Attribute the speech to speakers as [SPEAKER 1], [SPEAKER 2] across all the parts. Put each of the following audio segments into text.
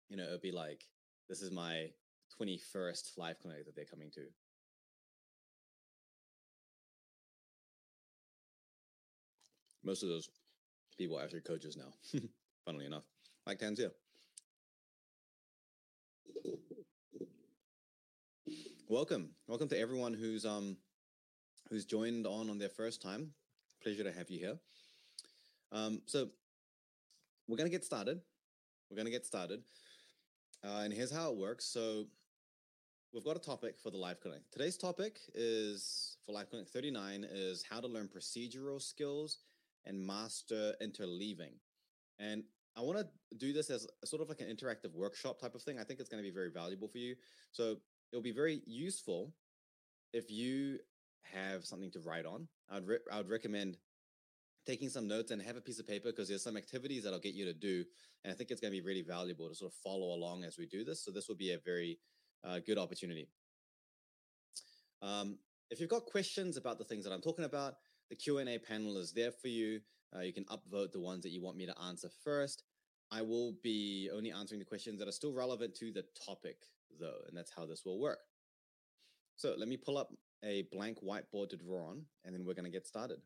[SPEAKER 1] it'd be like, this is my 21st live clinic that they're coming to. Most of those people are actually coaches now, funnily enough, like Tanzia. Welcome to everyone who's joined on their first time. Pleasure to have you here. So we're gonna get started. And here's how it works. So we've got a topic for the live clinic. Today's topic is for live clinic 39 is how to learn procedural skills and master interleaving. And I want to do this as a sort of like an interactive workshop type of thing. I think it's going to be very valuable for you. So it'll be very useful if you have something to write on. I would recommend taking some notes and have a piece of paper, because there's some activities that I'll get you to do. And I think it's going to be really valuable to sort of follow along as we do this. So this will be a very good opportunity. If you've got questions about the things that I'm talking about, the Q&A panel is there for you. You can upvote the ones that you want me to answer first. I will be only answering the questions that are still relevant to the topic, though, and that's how this will work. So let me pull up a blank whiteboard to draw on, and then we're going to get started.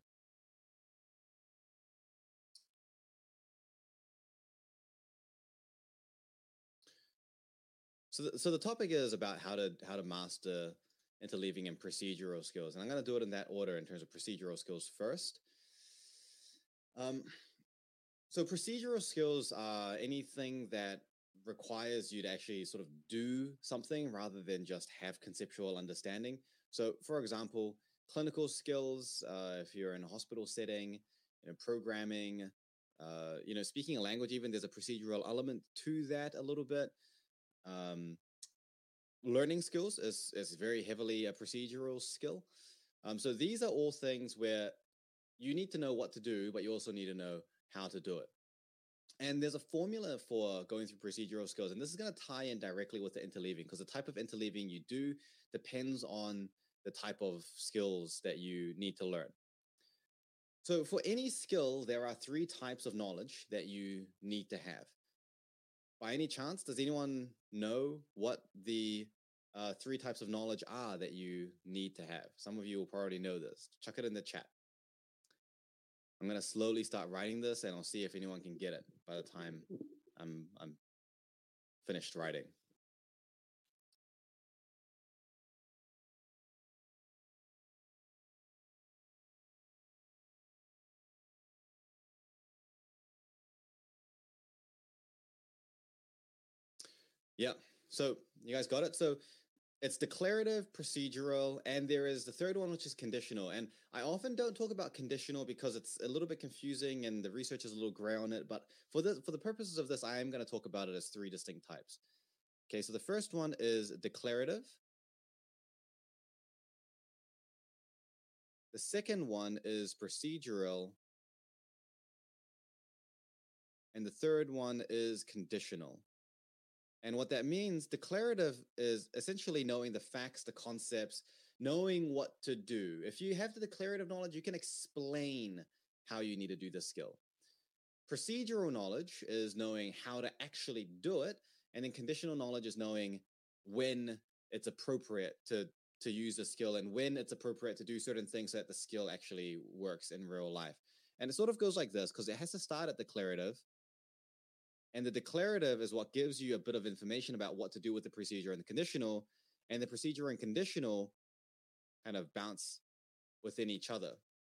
[SPEAKER 1] So the topic is about how to master interleaving and procedural skills, and I'm going to do it in that order in terms of procedural skills first. So procedural skills are anything that requires you to actually sort of do something rather than just have conceptual understanding. So, for example, clinical skills, if you're in a hospital setting, programming, speaking a language, even there's a procedural element to that a little bit. Learning skills is very heavily a procedural skill. So these are all things where you need to know what to do, but you also need to know how to do it. And there's a formula for going through procedural skills, and this is going to tie in directly with the interleaving, because the type of interleaving you do depends on the type of skills that you need to learn. So for any skill, there are 3 types of knowledge that you need to have. By any chance, does anyone know what the 3 types of knowledge are that you need to have? Some of you will probably know this. Chuck it in the chat. I'm going to slowly start writing this, and I'll see if anyone can get it by the time I'm finished writing. Yeah, so you guys got it? So it's declarative, procedural, and there is the third one, which is conditional. And I often don't talk about conditional because it's a little bit confusing and the research is a little gray on it. But for the purposes of this, I am going to talk about it as 3 distinct types. Okay, so the first one is declarative. The second one is procedural. And the third one is conditional. And what that means, declarative is essentially knowing the facts, the concepts, knowing what to do. If you have the declarative knowledge, you can explain how you need to do the skill. Procedural knowledge is knowing how to actually do it. And then conditional knowledge is knowing when it's appropriate to use a skill and when it's appropriate to do certain things so that the skill actually works in real life. And it sort of goes like this, because it has to start at declarative. And the declarative is what gives you a bit of information about what to do with the procedure and the conditional. And the procedure and conditional kind of bounce within each other.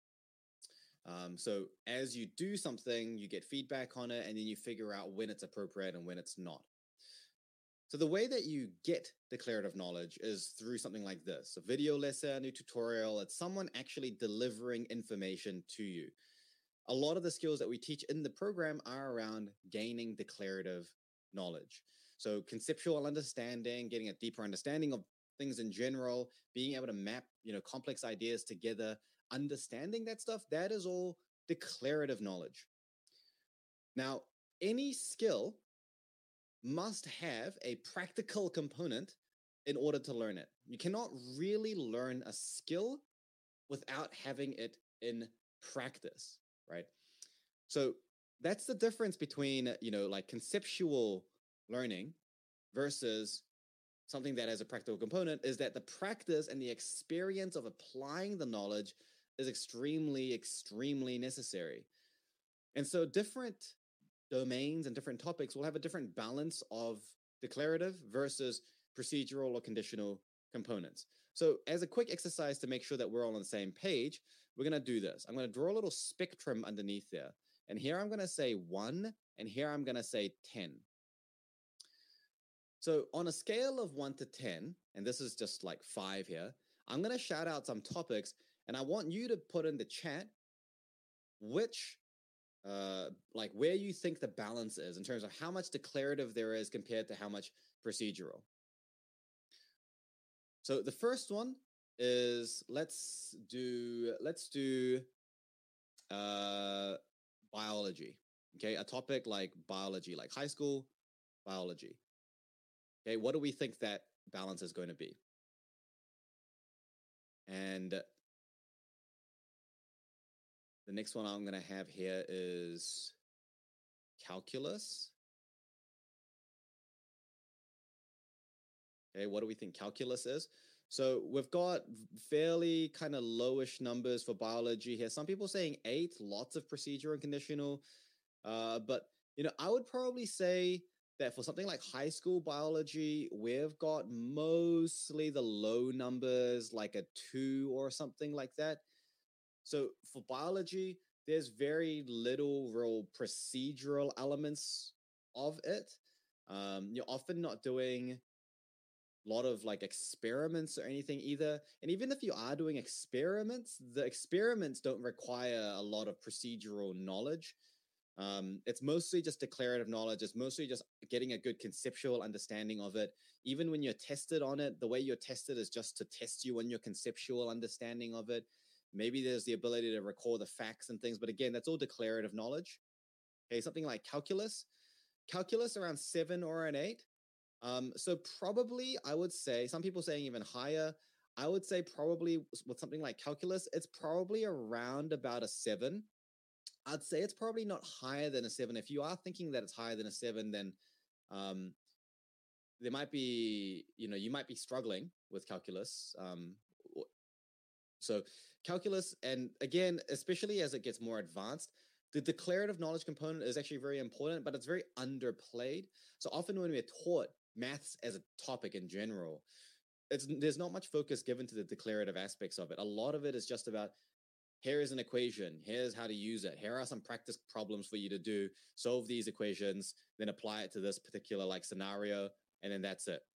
[SPEAKER 1] So as you do something, you get feedback on it, and then you figure out when it's appropriate and when it's not. So the way that you get declarative knowledge is through something like this: a video lesson, a new tutorial. It's someone actually delivering information to you. A lot of the skills that we teach in the program are around gaining declarative knowledge. So conceptual understanding, getting a deeper understanding of things in general, being able to map, complex ideas together, understanding that stuff, that is all declarative knowledge. Now, any skill must have a practical component in order to learn it. You cannot really learn a skill without having it in practice, right? So that's the difference between, like conceptual learning versus something that has a practical component is that the practice and the experience of applying the knowledge is extremely, extremely necessary. And so different domains and different topics will have a different balance of declarative versus procedural or conditional components. So as a quick exercise to make sure that we're all on the same page, we're going to do this. I'm going to draw a little spectrum underneath there. And here I'm going to say 1, and here I'm going to say 10. So on a scale of 1 to 10, and this is just like 5 here, I'm going to shout out some topics, and I want you to put in the chat which, like where you think the balance is in terms of how much declarative there is compared to how much procedural. So the first one is let's do biology. Okay, a topic like biology, like high school biology. Okay, what do we think that balance is going to be? And the next one I'm going to have here is calculus. Okay, what do we think calculus is? So we've got fairly kind of lowish numbers for biology here. Some people saying 8, lots of procedural and conditional. But, I would probably say that for something like high school biology, we've got mostly the low numbers, like a 2 or something like that. So for biology, there's very little real procedural elements of it. You're often not doing a lot of like experiments or anything either. And even if you are doing experiments, the experiments don't require a lot of procedural knowledge. It's mostly just declarative knowledge. It's mostly just getting a good conceptual understanding of it. Even when you're tested on it, the way you're tested is just to test you on your conceptual understanding of it. Maybe there's the ability to recall the facts and things, but again, that's all declarative knowledge. Okay, something like calculus around 7 or an 8. So probably I would say, some people saying even higher, I would say probably with something like calculus, it's probably around about a 7. I'd say it's probably not higher than a 7. If you are thinking that it's higher than a 7, then there might be, you might be struggling with calculus. So calculus, and again, especially as it gets more advanced, the declarative knowledge component is actually very important, but it's very underplayed. So often when we're taught maths as a topic in general, there's not much focus given to the declarative aspects of it. A lot of it is just about, here is an equation, here's how to use it, here are some practice problems for you to do, solve these equations, then apply it to this particular like scenario, and then that's it.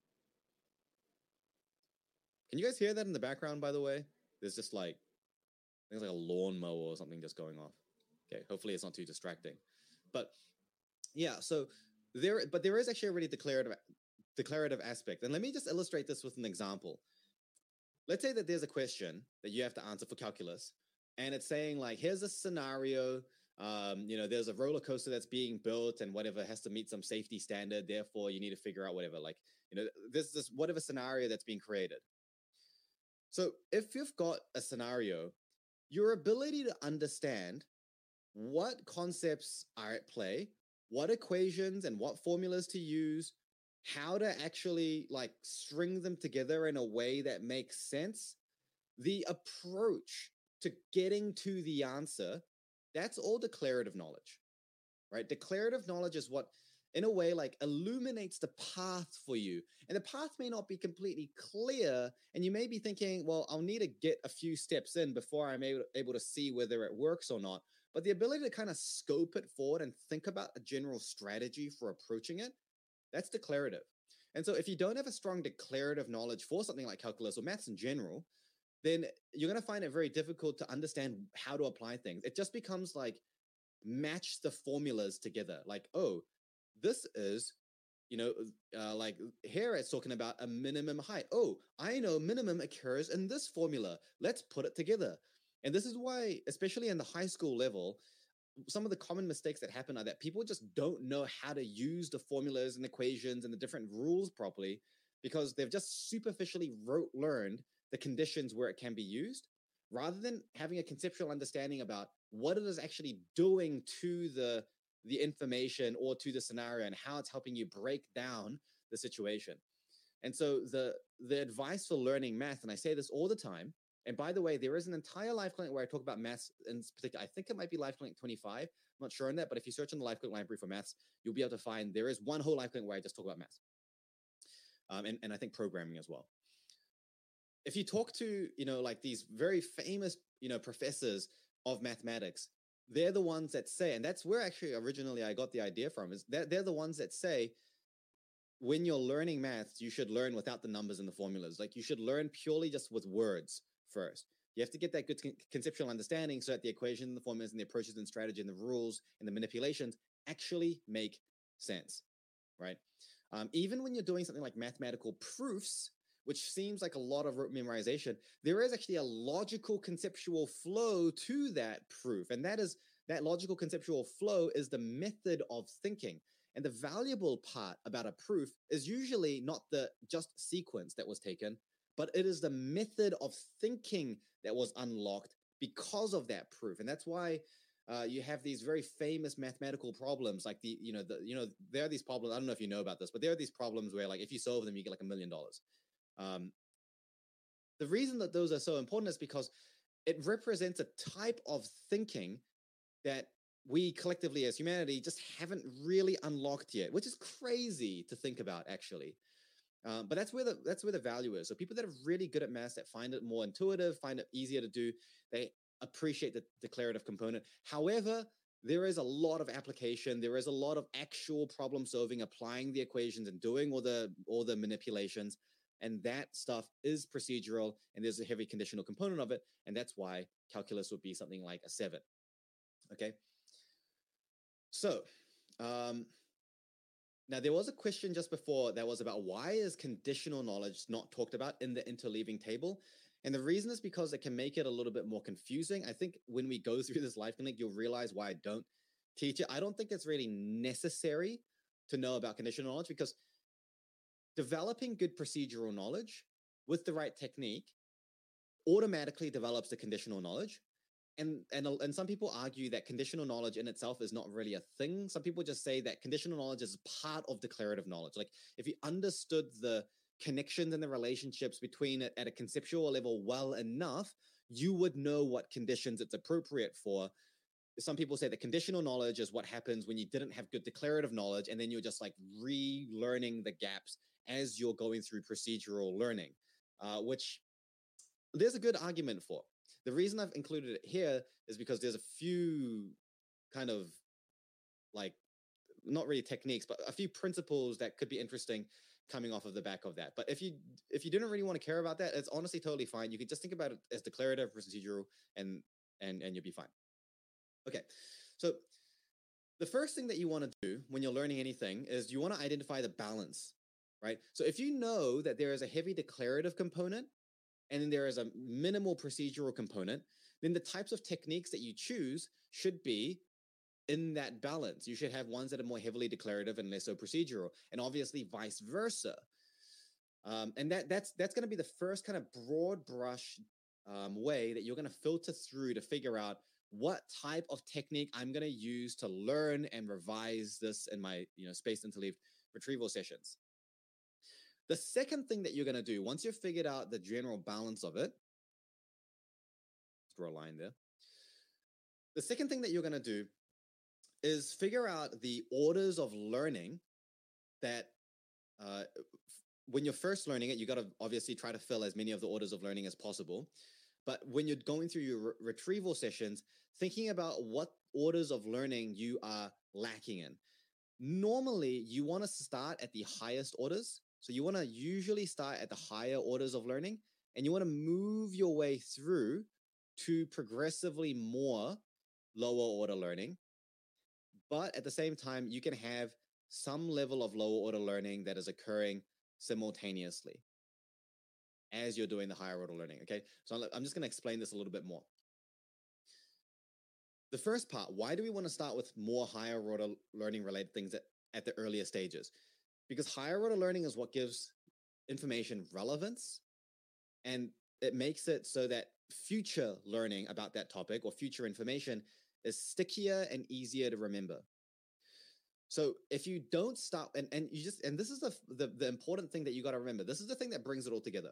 [SPEAKER 1] Can you guys hear that in the background, by the way? There's just like, I think it's like a lawnmower or something just going off. Okay, hopefully it's not too distracting. But yeah, so there is actually a really declarative aspect. And let me just illustrate this with an example. Let's say that there's a question that you have to answer for calculus, and it's saying like, here's a scenario, there's a roller coaster that's being built and whatever has to meet some safety standard. Therefore, you need to figure out whatever, like, this whatever scenario that's being created. So if you've got a scenario, your ability to understand what concepts are at play, what equations and what formulas to use, how to actually like string them together in a way that makes sense, the approach to getting to the answer, that's all declarative knowledge, right? Declarative knowledge is what, in a way, like illuminates the path for you. And the path may not be completely clear. And you may be thinking, well, I'll need to get a few steps in before I'm able to see whether it works or not. But the ability to kind of scope it forward and think about a general strategy for approaching it, that's declarative. And so if you don't have a strong declarative knowledge for something like calculus or maths in general, then you're going to find it very difficult to understand how to apply things. It just becomes like match the formulas together. Like, oh, this is, like here it's talking about a minimum height. Oh, I know minimum occurs in this formula. Let's put it together. And this is why, especially in the high school level, some of the common mistakes that happen are that people just don't know how to use the formulas and equations and the different rules properly because they've just superficially learned the conditions where it can be used rather than having a conceptual understanding about what it is actually doing to the the information or to the scenario and how it's helping you break down the situation. And so the advice for learning math, and I say this all the time, and by the way, there is an entire Live Clinic where I talk about maths in particular. I think it might be Live Clinic 25. I'm not sure on that, but if you search in the Live Clinic library for maths, you'll be able to find there is one whole Live Clinic where I just talk about maths. And I think programming as well. If you talk to, like these very famous, professors of mathematics, they're the ones that say, and that's where actually originally I got the idea from, is that they're the ones that say, when you're learning maths, you should learn without the numbers and the formulas. Like you should learn purely just with words first. You have to get that good conceptual understanding so that the equation, the formulas, and the approaches and strategy and the rules and the manipulations actually make sense, right? Even when you're doing something like mathematical proofs, which seems like a lot of rote memorization, there is actually a logical conceptual flow to that proof. And that logical conceptual flow is the method of thinking. And the valuable part about a proof is usually not the just sequence that was taken, but it is the method of thinking that was unlocked because of that proof. And that's why you have these very famous mathematical problems, like there are these problems. I don't know if you know about this, but there are these problems where, like, if you solve them, you get like $1 million. The reason that those are so important is because it represents a type of thinking that we collectively as humanity just haven't really unlocked yet, which is crazy to think about, actually. But that's where the value is. So people that are really good at maths, that find it more intuitive, find it easier to do, they appreciate the declarative component. However, there is a lot of application. There is a lot of actual problem solving, applying the equations and doing all the manipulations. And that stuff is procedural, and there's a heavy conditional component of it. And that's why calculus would be something like a 7. Okay. So, now there was a question just before that was about why is conditional knowledge not talked about in the interleaving table? And the reason is because it can make it a little bit more confusing. I think when we go through this Live Clinic, you'll realize why I don't teach it. I don't think it's really necessary to know about conditional knowledge, because developing good procedural knowledge with the right technique automatically develops the conditional knowledge. And some people argue that conditional knowledge in itself is not really a thing. Some people just say that conditional knowledge is part of declarative knowledge. Like if you understood the connections and the relationships between it at a conceptual level well enough, you would know what conditions it's appropriate for. Some people say that conditional knowledge is what happens when you didn't have good declarative knowledge, and then you're just like relearning the gaps as you're going through procedural learning, which there's a good argument for. The reason I've included it here is because there's a few kind of like, not really techniques, but a few principles that could be interesting coming off of the back of that. But if you didn't really want to care about that, it's honestly totally fine. You could just think about it as declarative, procedural, and you'll be fine. Okay, so the first thing that you want to do when you're learning anything is you want to identify the balance, right? So if you know that there is a heavy declarative component and then there is a minimal procedural component, then the types of techniques that you choose should be in that balance. You should have ones that are more heavily declarative and less so procedural, and obviously vice versa. And that's going to be the first kind of broad brush way that you're going to filter through to figure out what type of technique I'm going to use to learn and revise this in my spaced interleaved retrieval sessions. The second thing that you're going to do once you've figured out the general balance of it, let's draw a line there. The second thing that you're going to do is figure out the orders of learning that when you're first learning it, you got to obviously try to fill as many of the orders of learning as possible. But when you're going through your retrieval sessions, thinking about what orders of learning you are lacking in. Normally, you want to start at the highest orders. So you want to usually start at the higher orders of learning, and you want to move your way through to progressively more lower order learning. But at the same time, you can have some level of lower order learning that is occurring simultaneously as you're doing the higher order learning, okay? So I'm just going to explain this a little bit more. The first part, why do we want to start with more higher order learning related things at the earlier stages? Because higher order learning is what gives information relevance, and it makes it so that future learning about that topic or future information is stickier and easier to remember. So if you don't stop, and you just, and this is the important thing that you got to remember. This is the thing that brings it all together.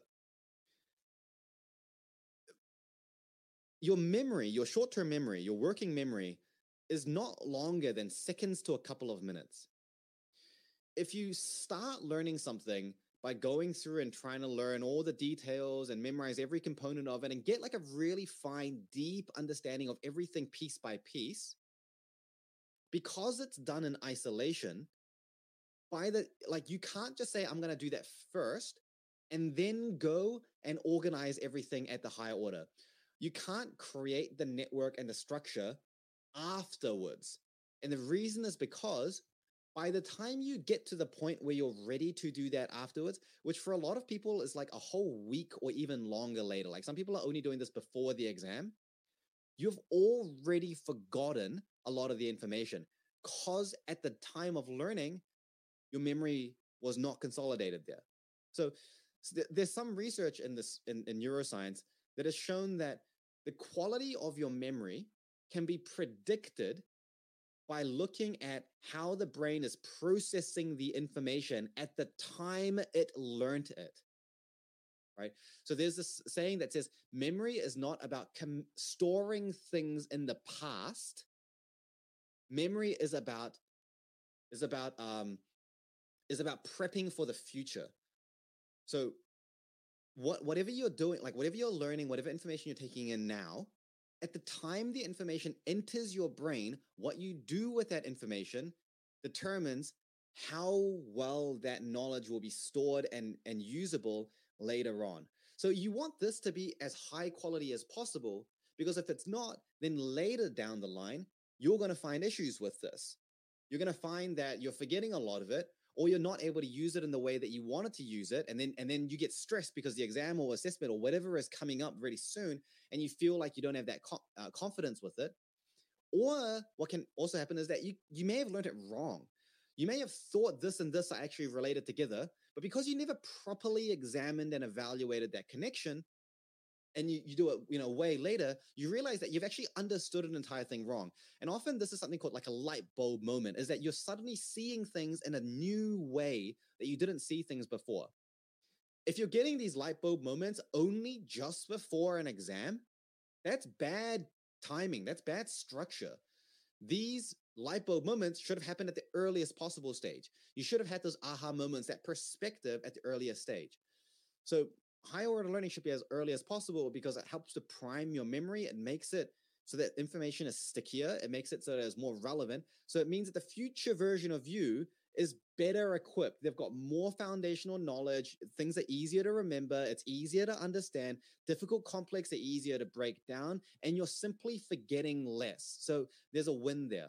[SPEAKER 1] Your memory, your short-term memory, your working memory is not longer than seconds to a couple of minutes. If you start learning something by going through and trying to learn all the details and memorize every component of it and get like a really fine, deep understanding of everything piece by piece, because it's done in isolation, you can't just say, I'm going to do that first and then go and organize everything at the higher order. You can't create the network and the structure afterwards. And the reason is because by the time you get to the point where you're ready to do that afterwards, which for a lot of people is like a whole week or even longer later, like some people are only doing this before the exam, you've already forgotten a lot of the information because at the time of learning, your memory was not consolidated there. So there's some research in neuroscience that has shown that the quality of your memory can be predicted by looking at how the brain is processing the information at the time it learned it. Right? So there's this saying that says memory is not about storing things in the past. Memory is about prepping for the future. So whatever you're doing, like whatever you're learning, whatever information you're taking in now, at the time the information enters your brain, what you do with that information determines how well that knowledge will be stored and usable later on. So you want this to be as high quality as possible, because if it's not, then later down the line, you're going to find issues with this. You're going to find that you're forgetting a lot of it, or you're not able to use it in the way that you wanted to use it. And then you get stressed because the exam or assessment or whatever is coming up really soon, and you feel like you don't have that confidence with it. Or what can also happen is that you may have learned it wrong. You may have thought this and this are actually related together, but because you never properly examined and evaluated that connection, and you do it, way later, you realize that you've actually understood an entire thing wrong. And often this is something called like a light bulb moment, is that you're suddenly seeing things in a new way that you didn't see things before. If you're getting these light bulb moments only just before an exam, that's bad timing. That's bad structure. These light bulb moments should have happened at the earliest possible stage. You should have had those aha moments, that perspective at the earliest stage. So higher order learning should be as early as possible, because it helps to prime your memory. It makes it so that information is stickier. It makes it so that it's more relevant. So it means that the future version of you is better equipped. They've got more foundational knowledge. Things are easier to remember. It's easier to understand. Difficult, complex are easier to break down. And you're simply forgetting less. So there's a win there.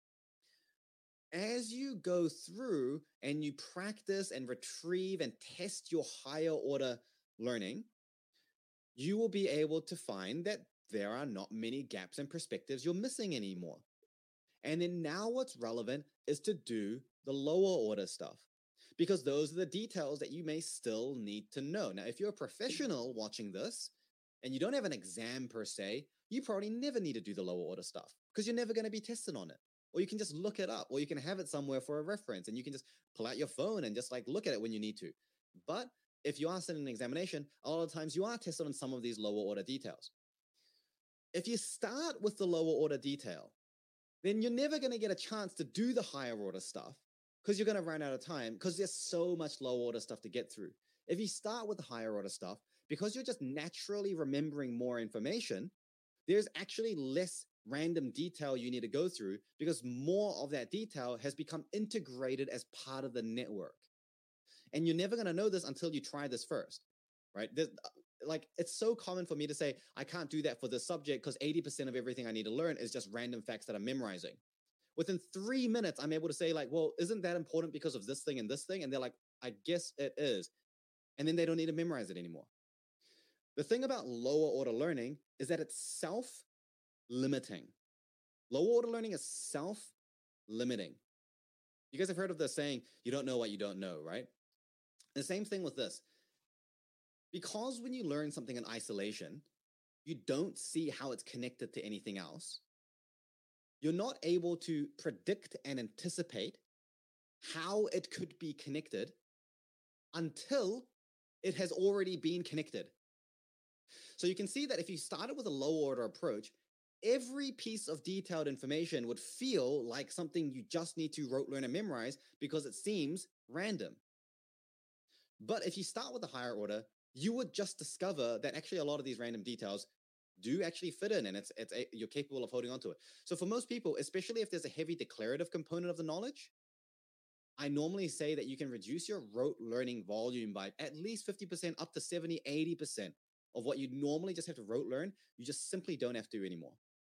[SPEAKER 1] As you go through and you practice and retrieve and test your higher order learning, you will be able to find that there are not many gaps and perspectives you're missing anymore. And then now what's relevant is to do the lower order stuff, because those are the details that you may still need to know. Now, if you're a professional watching this and you don't have an exam per se, you probably never need to do the lower order stuff because you're never going to be tested on it. Or you can just look it up, or you can have it somewhere for a reference, and you can just pull out your phone and just like look at it when you need to. But if you are sitting in an examination, a lot of times you are tested on some of these lower order details. If you start with the lower order detail, then you're never going to get a chance to do the higher order stuff, because you're going to run out of time, because there's so much lower order stuff to get through. If you start with the higher order stuff, because you're just naturally remembering more information, there's actually less random detail you need to go through, because more of that detail has become integrated as part of the network. And you're never going to know this until you try this first, right? It's so common for me to say, I can't do that for this subject because 80% of everything I need to learn is just random facts that I'm memorizing. Within 3 minutes, I'm able to say like, well, isn't that important because of this thing and this thing? And they're like, I guess it is. And then they don't need to memorize it anymore. The thing about lower order learning is that it's self-limiting. Lower order learning is self-limiting. You guys have heard of the saying, you don't know what you don't know, right? The same thing with this. Because when you learn something in isolation, you don't see how it's connected to anything else. You're not able to predict and anticipate how it could be connected until it has already been connected. So you can see that if you started with a low order approach, every piece of detailed information would feel like something you just need to rote learn and memorize because it seems random. But if you start with a higher order, you would just discover that actually a lot of these random details do actually fit in, and you're capable of holding on to it. So for most people, especially if there's a heavy declarative component of the knowledge, I normally say that you can reduce your rote learning volume by at least 50%, up to 70, 80% of what you normally just have to rote learn. You just simply don't have to anymore.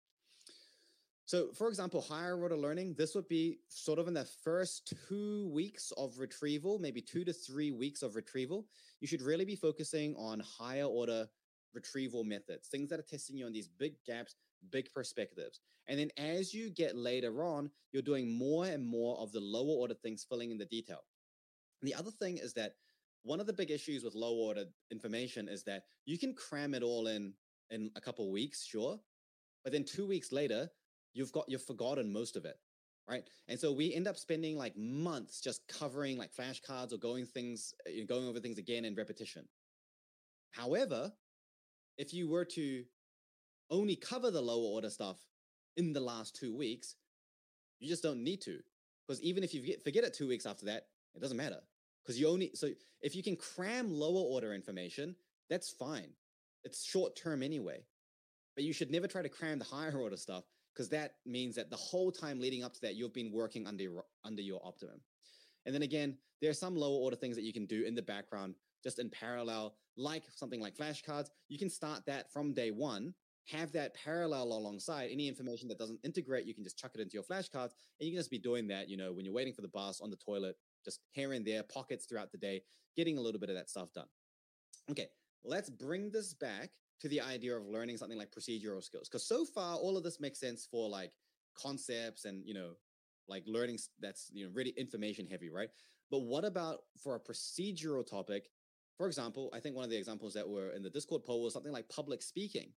[SPEAKER 1] So, for example, higher order learning, this would be sort of in the first 2 weeks of retrieval, maybe 2 to 3 weeks of retrieval. You should really be focusing on higher order retrieval methods, things that are testing you on these big gaps, big perspectives. And then as you get later on, you're doing more and more of the lower order things, filling in the detail. And the other thing is that one of the big issues with low order information is that you can cram it all in a couple of weeks, sure, but then 2 weeks later, you've forgotten most of it, right? And so we end up spending like months just covering like flashcards or going over things again in repetition. However, if you were to only cover the lower order stuff in the last 2 weeks, you just don't need to, because even if you forget it 2 weeks after that, it doesn't matter, because so if you can cram lower order information, that's fine. It's short term anyway, but you should never try to cram the higher order stuff, because that means that the whole time leading up to that, you've been working under your optimum. And then again, there are some lower order things that you can do in the background, just in parallel, like something like flashcards. You can start that from day one, have that parallel alongside any information that doesn't integrate. You can just chuck it into your flashcards, and you can just be doing that, when you're waiting for the bus, on the toilet, just here and there, pockets throughout the day, getting a little bit of that stuff done. Okay, let's bring this back to the idea of learning something like procedural skills. Because so far, all of this makes sense for like concepts and, like learning that's, really information heavy, right? But what about for a procedural topic? For example, I think one of the examples that were in the Discord poll was something like public speaking.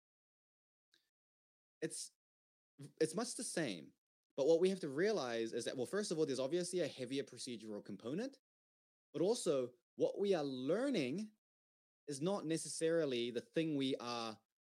[SPEAKER 1] It's much the same. But what we have to realize is that, well, first of all, there's obviously a heavier procedural component, but also what we are learning is not necessarily the thing we are,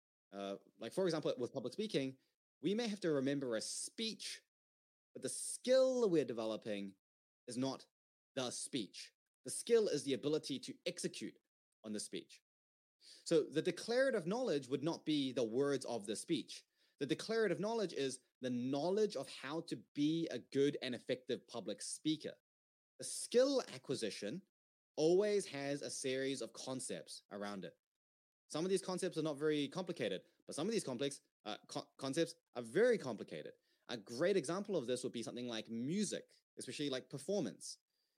[SPEAKER 1] like, for example, with public speaking, we may have to remember a speech, but the skill we're developing is not the speech. The skill is the ability to execute on the speech. So the declarative knowledge would not be the words of the speech. The declarative knowledge is the knowledge of how to be a good and effective public speaker. The skill acquisition always has a series of concepts around it. Some of these concepts are not very complicated, but some of these concepts are very complicated. A great example of this would be something like music, especially like performance.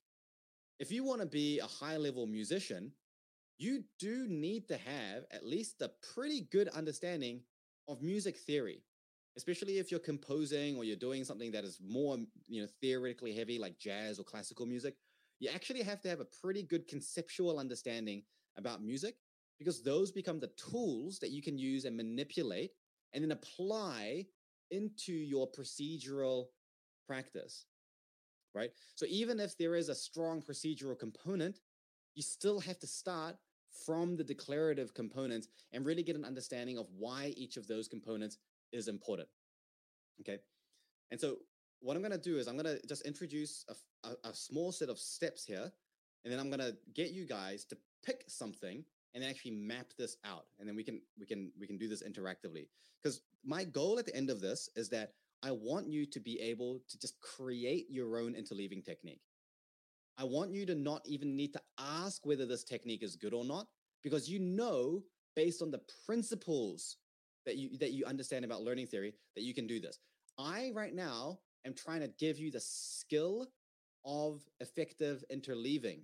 [SPEAKER 1] If you want to be a high-level musician, you do need to have at least a pretty good understanding of music theory, especially if you're composing or you're doing something that is more, theoretically heavy, like jazz or classical music. You actually have to have a pretty good conceptual understanding about music, because those become the tools that you can use and manipulate and then apply into your procedural practice, right? So even if there is a strong procedural component, you still have to start from the declarative components and really get an understanding of why each of those components is important, okay? And so what I'm going to do is I'm going to just introduce a small set of steps here, and then I'm going to get you guys to pick something and then actually map this out, and then we can do this interactively. Because my goal at the end of this is that I want you to be able to just create your own interleaving technique. I want you to not even need to ask whether this technique is good or not, because based on the principles that you understand about learning theory, that you can do this. I right now am trying to give you the skill of effective interleaving.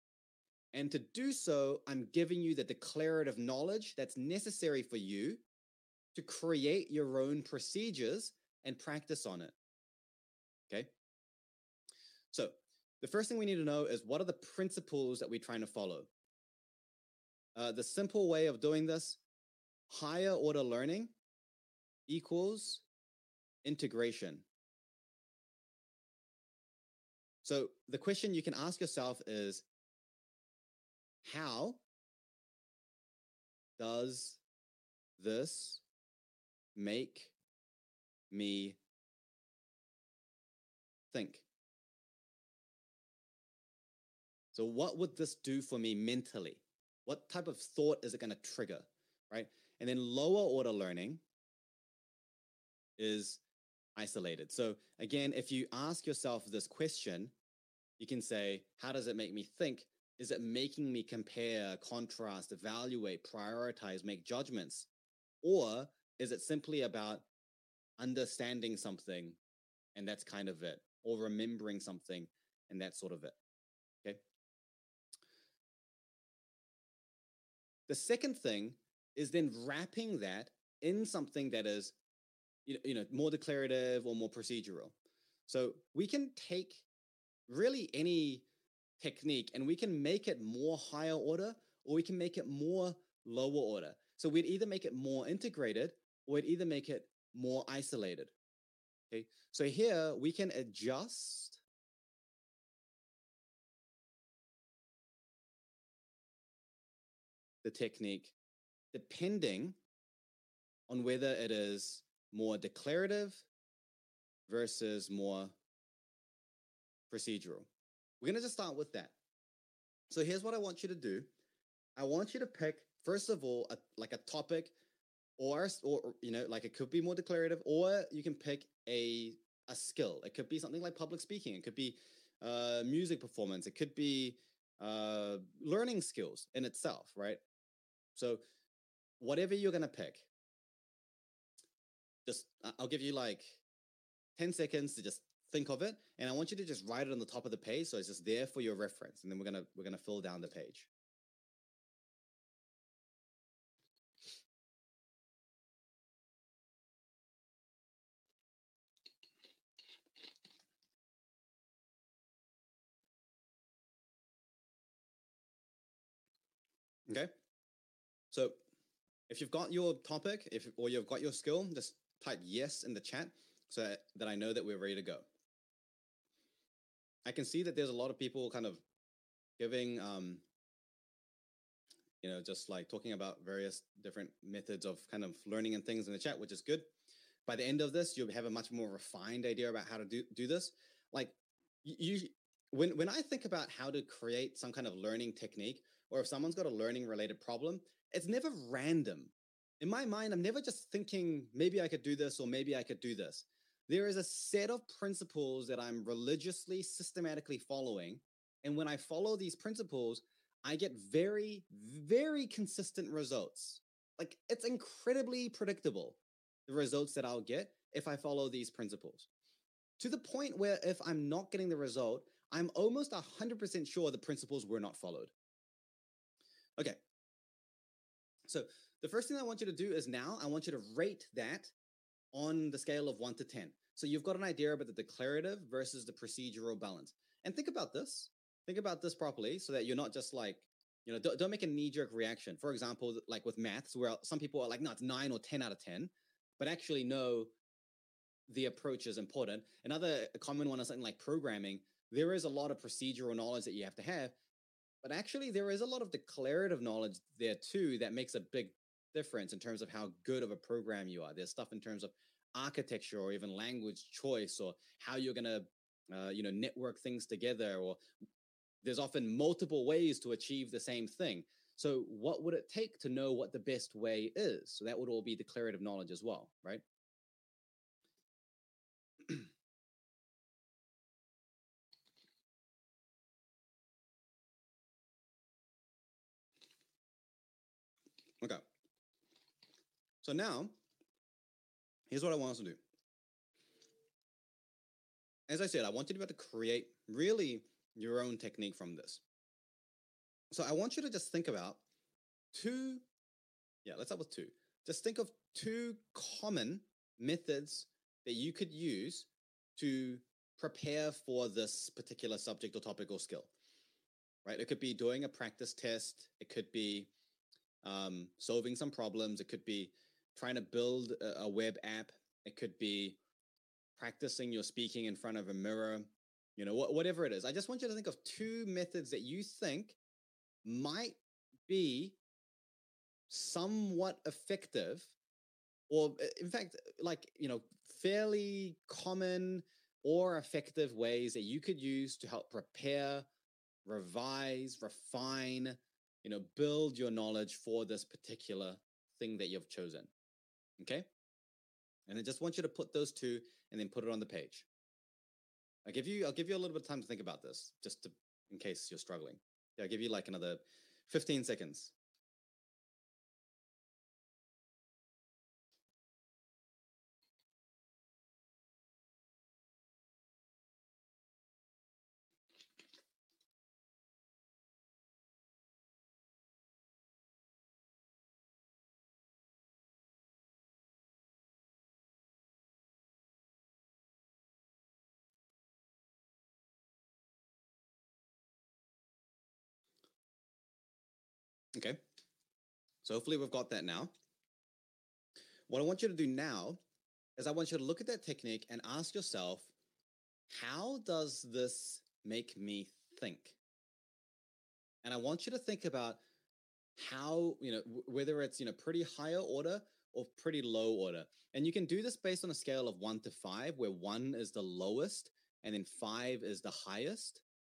[SPEAKER 1] And to do so, I'm giving you the declarative knowledge that's necessary for you to create your own procedures and practice on it. Okay? So the first thing we need to know is, what are the principles that we're trying to follow? The simple way of doing this: higher order learning equals integration. So the question you can ask yourself is, how does this make me think? So what would this do for me mentally? What type of thought is it going to trigger, right? And then lower order learning is isolated. So again, if you ask yourself this question, you can say, how does it make me think? Is it making me compare, contrast, evaluate, prioritize, make judgments? Or is it simply about understanding something and that's kind of it? Or remembering something and that's sort of it? Okay. The second thing is then wrapping that in something that is, more declarative or more procedural. So we can take really any technique and we can make it more higher order or we can make it more lower order. So we'd either make it more integrated or we'd either make it more isolated. Okay. So here we can adjust the technique depending on whether it is more declarative versus more procedural. We're going to just start with that. So here's what I want you to do. I want you to pick, first of all, a topic or like it could be more declarative, or you can pick a skill. It could be something like public speaking. It could be music performance. It could be learning skills in itself, right? So whatever you're going to pick, just I'll give you like 10 seconds to just think of it, and I want you to just write it on the top of the page so it's just there for your reference, and then we're gonna fill down the page. Okay. So if you've got your topic, or you've got your skill, just type yes in the chat so that I know that we're ready to go. I can see that there's a lot of people kind of giving, just like talking about various different methods of kind of learning and things in the chat, which is good. By the end of this, you'll have a much more refined idea about how to do this. Like when I think about how to create some kind of learning technique, or if someone's got a learning related problem, it's never random. In my mind, I'm never just thinking, maybe I could do this or maybe I could do this. There is a set of principles that I'm religiously, systematically following. And when I follow these principles, I get very, very consistent results. Like it's incredibly predictable, the results that I'll get if I follow these principles. To the point where if I'm not getting the result, I'm almost 100% sure the principles were not followed. Okay. So the first thing I want you to do is now I want you to rate that on the scale of 1 to 10. So you've got an idea about the declarative versus the procedural balance. And think about this. Think about this properly so that you're not just like, don't make a knee-jerk reaction. For example, like with maths, where some people are like, no, it's 9 or 10 out of 10. But actually, no, the approach is important. Another common one is something like programming. There is a lot of procedural knowledge that you have to have, but actually there is a lot of declarative knowledge there too that makes a big difference in terms of how good of a program you are. There's stuff in terms of architecture or even language choice or how you're going to, network things together, or there's often multiple ways to achieve the same thing. So what would it take to know what the best way is? So that would all be declarative knowledge as well, right? Okay. So now, here's what I want us to do. As I said, I want you to be able to create really your own technique from this. So I want you to just think about let's start with two. Just think of two common methods that you could use to prepare for this particular subject or topic or skill, right? It could be doing a practice test. It could be solving some problems. It could be trying to build a web app. It could be practicing your speaking in front of a mirror. whatever it is. I just want you to think of two methods that you think might be somewhat effective, or in fact, like, fairly common or effective ways that you could use to help prepare, revise, refine, build your knowledge for this particular thing that you've chosen. Okay? And I just want you to put those two and then put it on the page. I'll give you a little bit of time to think about this, just in case you're struggling. Yeah, I'll give you like another 15 seconds. Okay. So hopefully we've got that now. What I want you to do now is I want you to look at that technique and ask yourself, how does this make me think? And I want you to think about how, whether it's, pretty higher order or pretty low order. And you can do this based on a scale of 1 to 5, where 1 is the lowest and then 5 is the highest.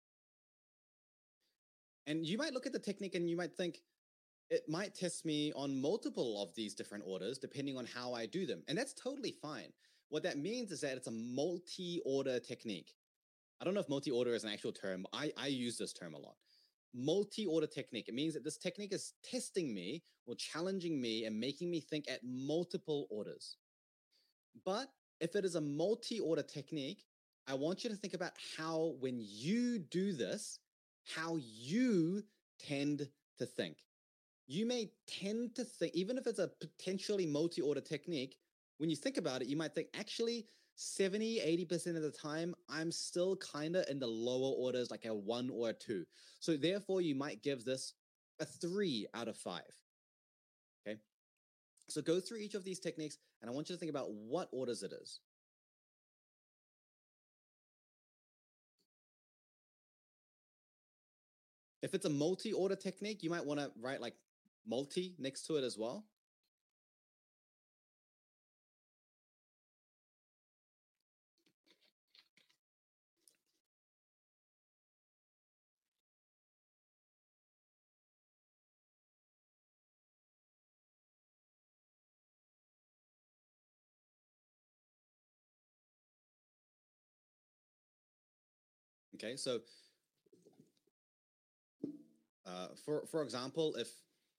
[SPEAKER 1] And you might look at the technique and you might think, it might test me on multiple of these different orders depending on how I do them. And that's totally fine. What that means is that it's a multi-order technique. I don't know if multi-order is an actual term. I use this term a lot. Multi-order technique. It means that this technique is testing me or challenging me and making me think at multiple orders. But if it is a multi-order technique, I want you to think about how, when you do this, how you tend to think. You may tend to think, even if it's a potentially multi-order technique, when you think about it, you might think, actually, 70, 80% of the time, I'm still kind of in the lower orders, like a 1 or a 2. So therefore, you might give this a 3 out of 5. Okay. So go through each of these techniques, and I want you to think about what orders it is. If it's a multi-order technique, you might want to write like multi next to it as well. Okay, so for example, if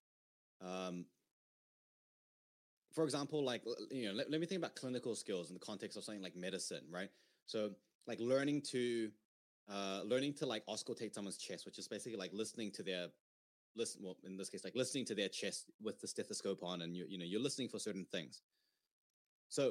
[SPEAKER 1] for example, like, let me think about clinical skills in the context of something like medicine, right? So like learning to like auscultate someone's chest, which is basically like listening to their well, in this case, like listening to their chest with the stethoscope on, and you're listening for certain things. So,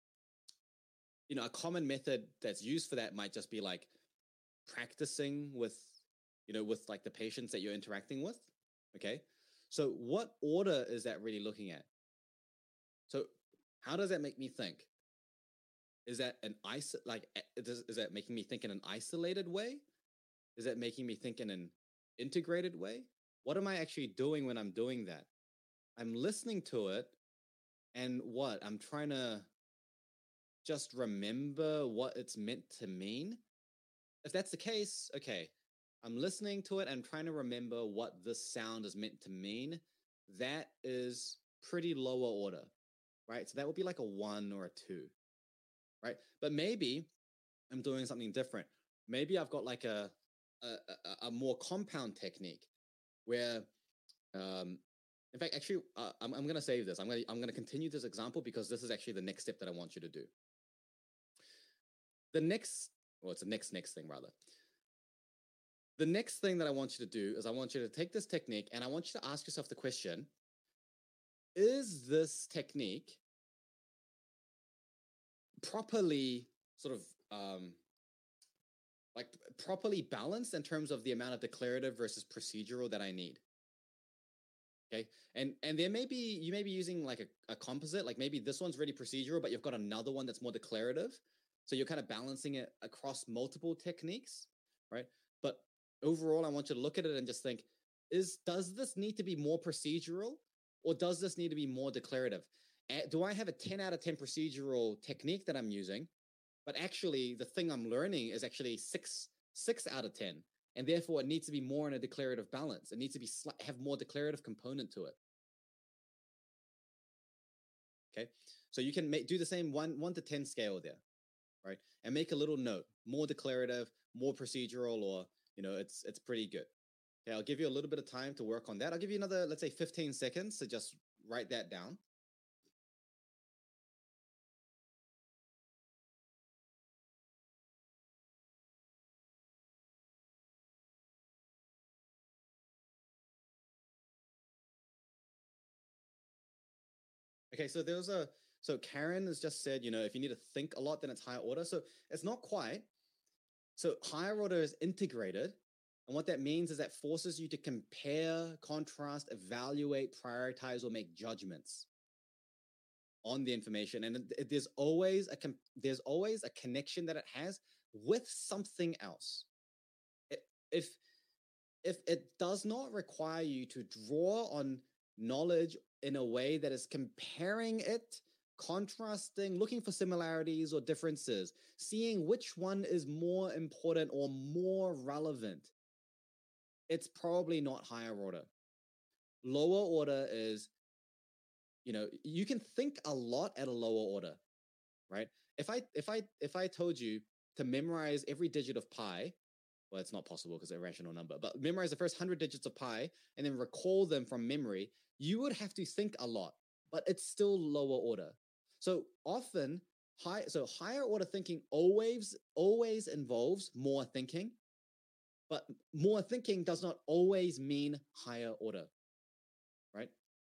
[SPEAKER 1] a common method that's used for that might just be like practicing with, with like the patients that you're interacting with. Okay. So what order is that really looking at? So how does that make me think? Is that is that making me think in an isolated way? Is that making me think in an integrated way? What am I actually doing when I'm doing that? I'm listening to it, and what? I'm trying to just remember what it's meant to mean. If that's the case, okay, I'm listening to it and trying to remember what this sound is meant to mean. That is pretty lower order, right? So that would be like a 1 or a 2, right? But maybe I'm doing something different. Maybe I've got like a more compound technique where, in fact, actually, I'm going to save this. I'm going to continue this example because this is actually the next step that I want you to do. It's the next thing rather. The next thing that I want you to do is I want you to take this technique and I want you to ask yourself the question, is this technique properly sort of like properly balanced in terms of the amount of declarative versus procedural that I need? Okay. And you may be using like a composite, like maybe this one's really procedural, but you've got another one that's more declarative. So you're kind of balancing it across multiple techniques, right? But overall, I want you to look at it and just think, does this need to be more procedural, or does this need to be more declarative? Do I have a 10 out of 10 procedural technique that I'm using, but actually the thing I'm learning is actually six out of 10, and therefore it needs to be more in a declarative balance. It needs to be have more declarative component to it. Okay, so you can do the same 1 to 10 scale there, right? And make a little note: more declarative, more procedural, or it's pretty good. Okay, I'll give you a little bit of time to work on that. I'll give you another, let's say, 15 seconds to just write that down. Okay, so Karen has just said, if you need to think a lot, then it's higher order. So it's not quite. So higher order is integrated. And what that means is that forces you to compare, contrast, evaluate, prioritize, or make judgments on the information. And there's always a connection that it has with something else. If it does not require you to draw on knowledge in a way that is comparing it, contrasting, looking for similarities or differences, seeing which one is more important or more relevant, it's probably not higher order. Lower order is, you can think a lot at a lower order, right? If I told you to memorize every digit of pi, well, it's not possible because it's a rational number, but memorize the first 100 digits of pi and then recall them from memory, you would have to think a lot, but it's still lower order. So often, higher order thinking always involves more thinking, but more thinking does not always mean higher order, right?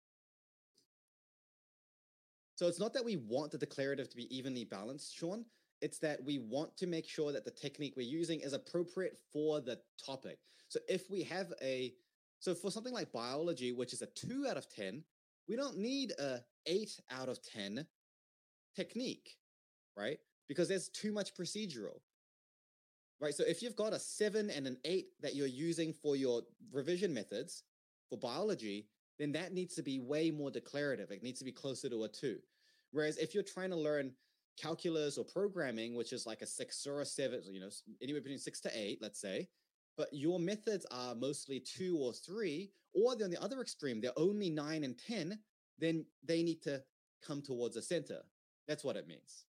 [SPEAKER 1] So it's not that we want the declarative to be evenly balanced, Sean. It's that we want to make sure that the technique we're using is appropriate for the topic. So if we have so for something like biology, which is a 2 out of 10, we don't need a 8 out of 10 technique, right? Because there's too much procedural, right? So if you've got a 7 and an 8 that you're using for your revision methods for biology, then that needs to be way more declarative. It needs to be closer to a 2. Whereas if you're trying to learn calculus or programming, which is like a 6 or a 7, anywhere between 6 to 8, let's say, but your methods are mostly 2 or 3, or they're on the other extreme, they're only 9 and 10, then they need to come towards a center. That's what it means.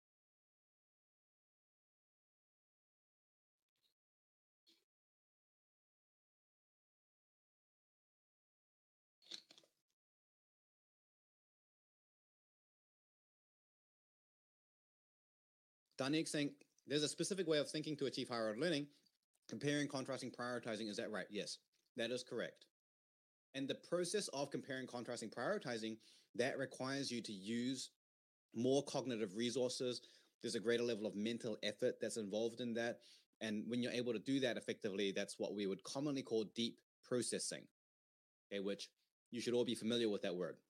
[SPEAKER 1] Danik saying, there's a specific way of thinking to achieve higher order learning. Comparing, contrasting, prioritizing. Is that right? Yes, that is correct. And the process of comparing, contrasting, prioritizing, that requires you to use more cognitive resources. There's a greater level of mental effort that's involved in that. And when you're able to do that effectively, that's what we would commonly call deep processing, okay, which you should all be familiar with that word.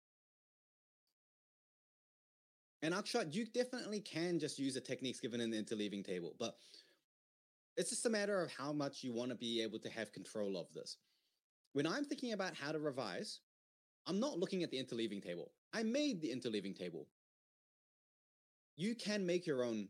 [SPEAKER 1] And Akshat, you definitely can just use the techniques given in the interleaving table, but it's just a matter of how much you want to be able to have control of this. When I'm thinking about how to revise, I'm not looking at the interleaving table. I made the interleaving table. You can make your own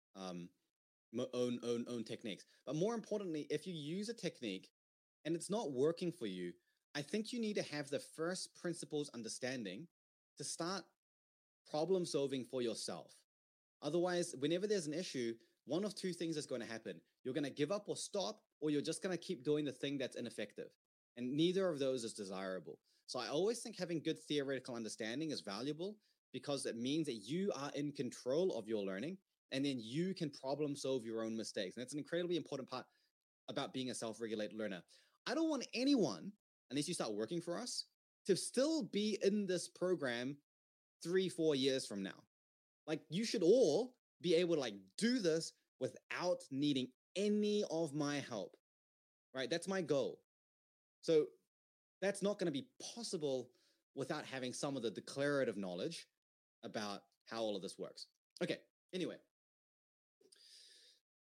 [SPEAKER 1] techniques. But more importantly, if you use a technique and it's not working for you, I think you need to have the first principles understanding to start problem solving for yourself. Otherwise, whenever there's an issue, one of two things is going to happen. You're going to give up or stop, or you're just going to keep doing the thing that's ineffective. And neither of those is desirable. So I always think having good theoretical understanding is valuable because it means that you are in control of your learning and then you can problem solve your own mistakes. And that's an incredibly important part about being a self-regulated learner. I don't want anyone, unless you start working for us, to still be in this program 3-4 years from now. Like, you should all be able to do this without needing any of my help, right? That's my goal. So that's not going to be possible without having some of the declarative knowledge about how all of this works. Okay, anyway,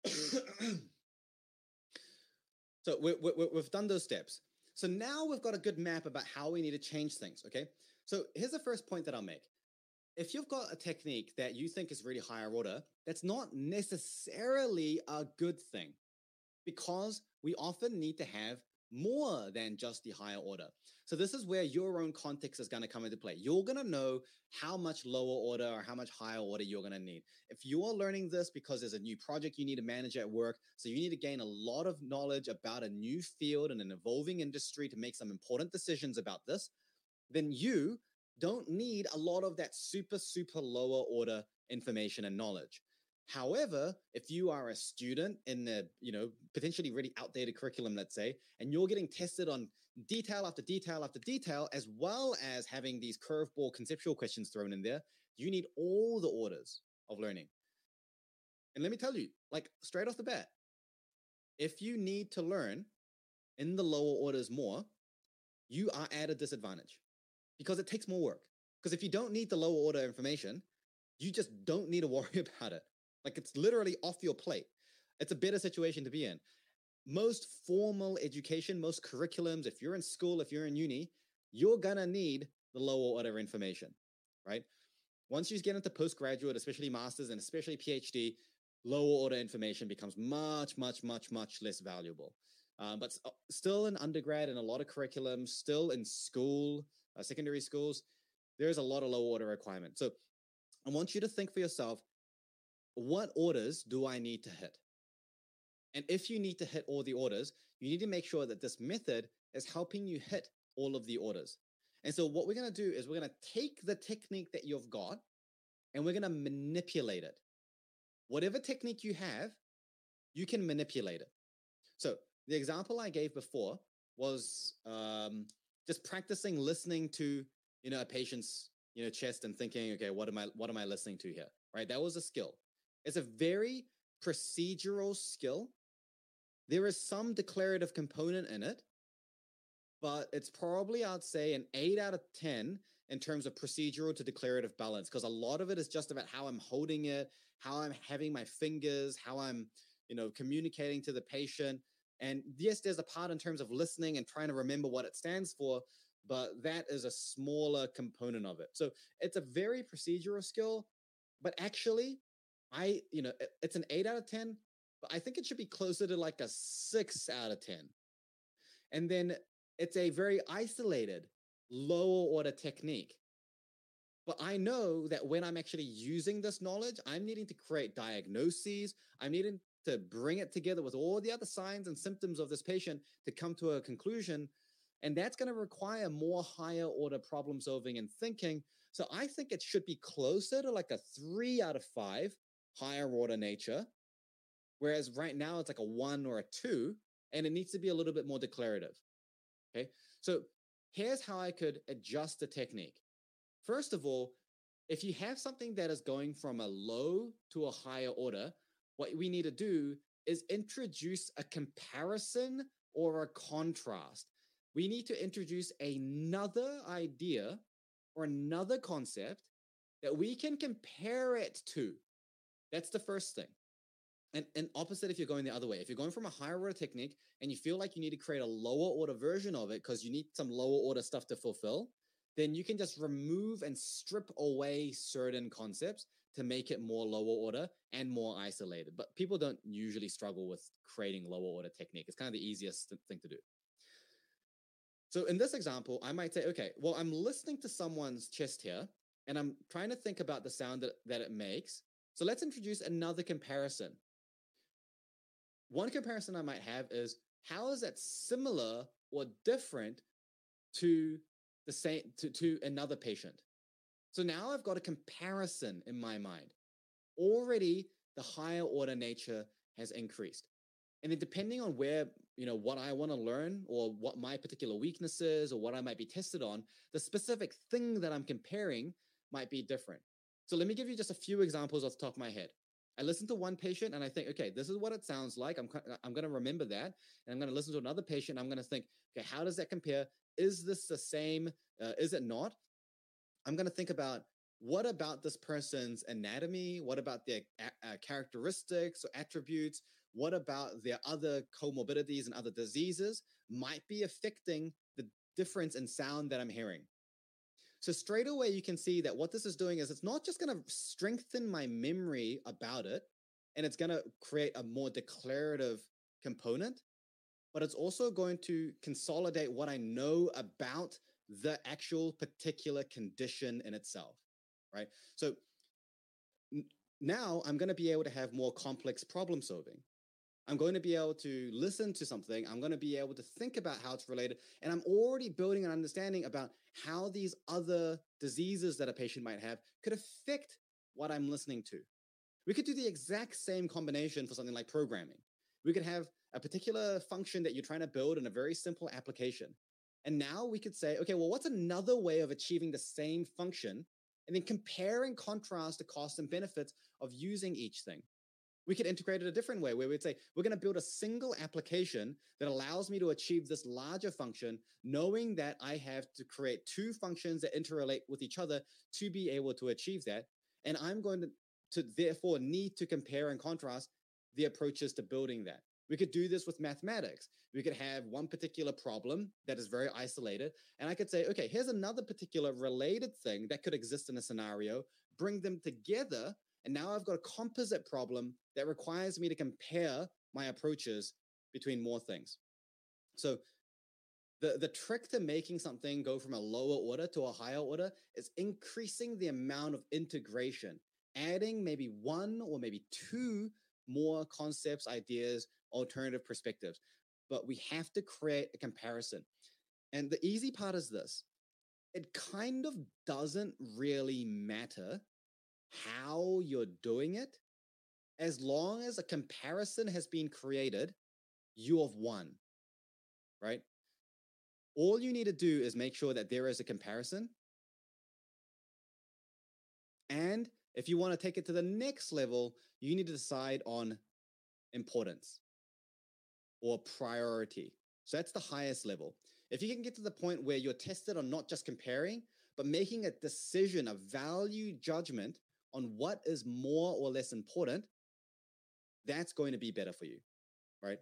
[SPEAKER 1] So we've done those steps. So now we've got a good map about how we need to change things, okay? So here's the first point that I'll make. If you've got a technique that you think is really higher order, that's not necessarily a good thing, because we often need to have more than just the higher order. So this is where your own context is going to come into play. You're going to know how much lower order or how much higher order you're going to need. If you are learning this because there's a new project you need to manage at work, so you need to gain a lot of knowledge about a new field and an evolving industry to make some important decisions about this, then you don't need a lot of that super, super lower order information and knowledge. However, if you are a student in the, potentially really outdated curriculum, let's say, and you're getting tested on detail after detail after detail, as well as having these curveball conceptual questions thrown in there, you need all the orders of learning. And let me tell you, like straight off the bat, if you need to learn in the lower orders more, you are at a disadvantage because it takes more work. Because if you don't need the lower order information, you just don't need to worry about it. Like it's literally off your plate. It's a better situation to be in. Most formal education, most curriculums, if you're in school, if you're in uni, you're gonna need the lower order information, right? Once you get into postgraduate, especially masters and especially PhD, lower order information becomes much, much, much, much less valuable. But still in undergrad and a lot of curriculums, still in school, secondary schools, there's a lot of low order requirements. So I want you to think for yourself, what orders do I need to hit? And if you need to hit all the orders, you need to make sure that this method is helping you hit all of the orders. And so what we're going to do is we're going to take the technique that you've got and we're going to manipulate it. Whatever technique you have, you can manipulate it. So the example I gave before was just practicing listening to, a patient's, chest and thinking, okay, what am I listening to here, right? That was a skill. It's a very procedural skill. There is some declarative component in it, but it's probably, I'd say, an 8 out of 10 in terms of procedural to declarative balance, because a lot of it is just about how I'm holding it, how I'm having my fingers, how I'm, communicating to the patient. And yes, there's a part in terms of listening and trying to remember what it stands for, but that is a smaller component of it. So it's a very procedural skill, but actually, it's an 8 out of 10, but I think it should be closer to like a 6 out of 10. And then it's a very isolated, lower order technique. But I know that when I'm actually using this knowledge, I'm needing to create diagnoses. I'm needing to bring it together with all the other signs and symptoms of this patient to come to a conclusion. And that's going to require more higher order problem solving and thinking. So I think it should be closer to like a 3 out of 5 higher order nature. Whereas right now it's like a 1 or a 2, and it needs to be a little bit more declarative. Okay. So here's how I could adjust the technique. First of all, if you have something that is going from a low to a higher order, what we need to do is introduce a comparison or a contrast. We need to introduce another idea or another concept that we can compare it to. That's the first thing. And opposite if you're going the other way. If you're going from a higher order technique and you feel like you need to create a lower order version of it because you need some lower order stuff to fulfill, then you can just remove and strip away certain concepts to make it more lower order and more isolated. But people don't usually struggle with creating lower order technique. It's kind of the easiest thing to do. So in this example, I might say, okay, well, I'm listening to someone's chest here, and I'm trying to think about the sound that it makes. So let's introduce another comparison. One comparison I might have is, how is that similar or different to the same to another patient? So now I've got a comparison in my mind. Already the higher order nature has increased. And then depending on where, what I want to learn or what my particular weakness is or what I might be tested on, the specific thing that I'm comparing might be different. So let me give you just a few examples off the top of my head. I listen to one patient and I think, okay, this is what it sounds like. I'm going to remember that. And I'm going to listen to another patient. I'm going to think, okay, how does that compare? Is this the same? Is it not? I'm going to think about, what about this person's anatomy? What about their characteristics or attributes? What about their other comorbidities and other diseases might be affecting the difference in sound that I'm hearing? So straight away, you can see that what this is doing is it's not just going to strengthen my memory about it, and it's going to create a more declarative component, but it's also going to consolidate what I know about the actual particular condition in itself, right? So now I'm going to be able to have more complex problem solving. I'm going to be able to listen to something. I'm going to be able to think about how it's related. And I'm already building an understanding about how these other diseases that a patient might have could affect what I'm listening to. We could do the exact same combination for something like programming. We could have a particular function that you're trying to build in a very simple application. And now we could say, okay, well, what's another way of achieving the same function? And then compare and contrast the costs and benefits of using each thing. We could integrate it a different way where we'd say, we're going to build a single application that allows me to achieve this larger function, knowing that I have to create two functions that interrelate with each other to be able to achieve that. And I'm going to therefore need to compare and contrast the approaches to building that. We could do this with mathematics. We could have one particular problem that is very isolated. And I could say, okay, here's another particular related thing that could exist in a scenario, bring them together. And now I've got a composite problem that requires me to compare my approaches between more things. So the trick to making something go from a lower order to a higher order is increasing the amount of integration, adding maybe one or maybe two more concepts, ideas, alternative perspectives. But we have to create a comparison. And the easy part is this. It kind of doesn't really matter how you're doing it. As long as a comparison has been created, you have won, right? All you need to do is make sure that there is a comparison. And if you want to take it to the next level, you need to decide on importance or priority. So that's the highest level. If you can get to the point where you're tested on not just comparing, but making a decision, a value judgment on what is more or less important, that's going to be better for you, right?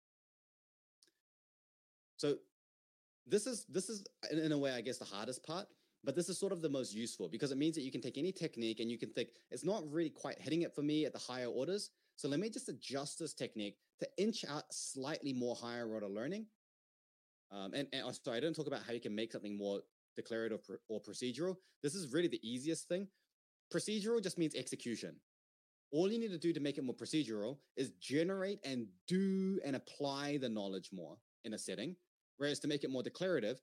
[SPEAKER 1] So this is in a way, I guess, the hardest part, but this is sort of the most useful because it means that you can take any technique and you can think it's not really quite hitting it for me at the higher orders. So let me just adjust this technique to inch out slightly more higher order learning. Sorry, I didn't talk about how you can make something more declarative or procedural. This is really the easiest thing. Procedural just means execution. All you need to do to make it more procedural is generate and do and apply the knowledge more in a setting. Whereas to make it more declarative,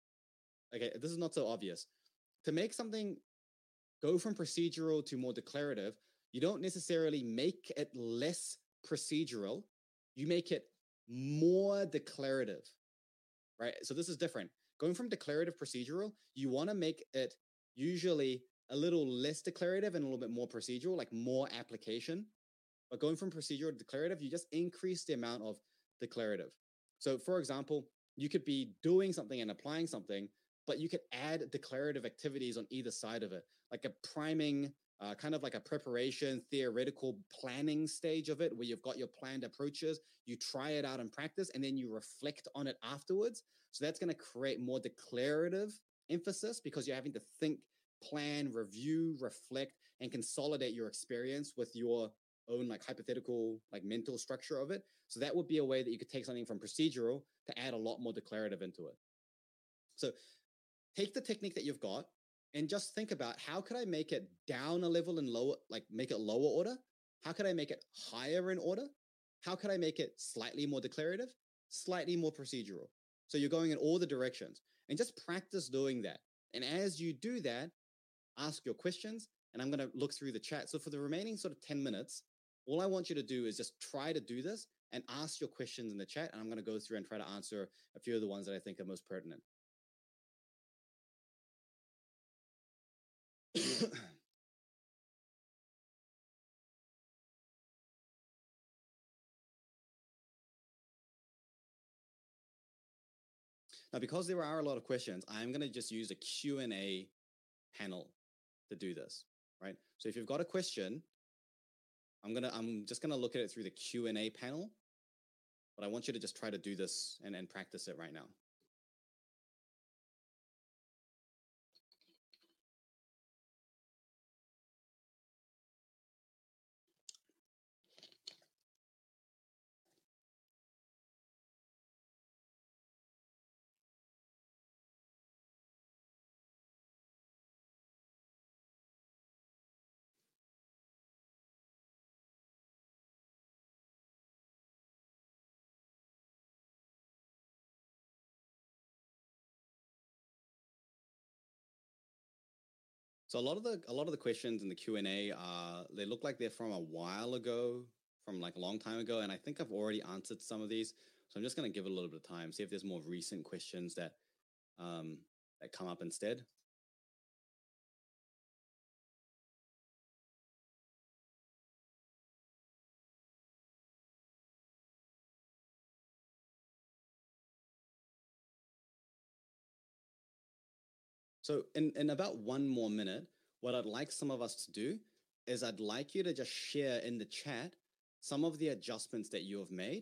[SPEAKER 1] okay, this is not so obvious. To make something go from procedural to more declarative, you don't necessarily make it less procedural. You make it more declarative, right? So this is different. Going from declarative procedural, you want to make it usually a little less declarative and a little bit more procedural, like more application. But going from procedural to declarative, you just increase the amount of declarative. So for example, you could be doing something and applying something, but you could add declarative activities on either side of it, like a priming, kind of like a preparation, theoretical planning stage of it, where you've got your planned approaches, you try it out in practice, and then you reflect on it afterwards. So that's going to create more declarative emphasis because you're having to think, plan, review, reflect, and consolidate your experience with your own like hypothetical, like mental structure of it. So that would be a way that you could take something from procedural to add a lot more declarative into it. So take the technique that you've got and just think about how could I make it down a level and lower, like make it lower order? How could I make it higher in order? How could I make it slightly more declarative, slightly more procedural? So you're going in all the directions and just practice doing that. And as you do that, ask your questions and I'm going to look through the chat. So for the remaining sort of 10 minutes, all I want you to do is just try to do this and ask your questions in the chat. And I'm going to go through and try to answer a few of the ones that I think are most pertinent. Now, because there are a lot of questions, I'm going to just use a Q&A panel to do this, right? So if you've got a question, I'm just gonna look at it through the Q&A panel, but I want you to just try to do this and practice it right now. So a lot of the questions in the Q&A they look like they're from a while ago, from like a long time ago, and I think I've already answered some of these. So I'm just going to give it a little bit of time, see if there's more recent questions that that come up instead. So in about 1 more minute, what I'd like some of us to do is I'd like you to just share in the chat some of the adjustments that you have made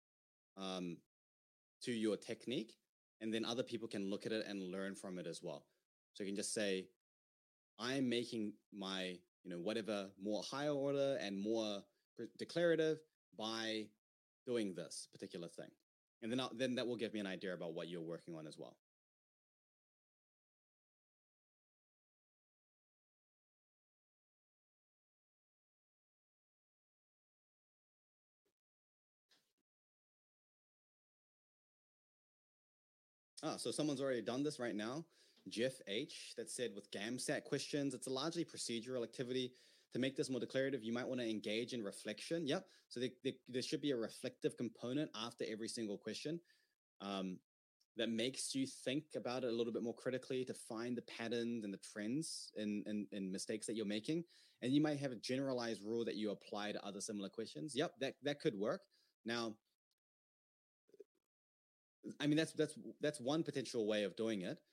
[SPEAKER 1] to your technique, and then other people can look at it and learn from it as well. So you can just say, I'm making my, whatever more higher order and more declarative by doing this particular thing. And then that will give me an idea about what you're working on as well. So someone's already done this right now. Jeff H. that said with GAMSAT questions, it's a largely procedural activity. To make this more declarative, you might want to engage in reflection. Yep. So there should be a reflective component after every single question that makes you think about it a little bit more critically to find the patterns and the trends in mistakes that you're making. And you might have a generalized rule that you apply to other similar questions. Yep, that could work. Now, I mean, that's one potential way of doing it.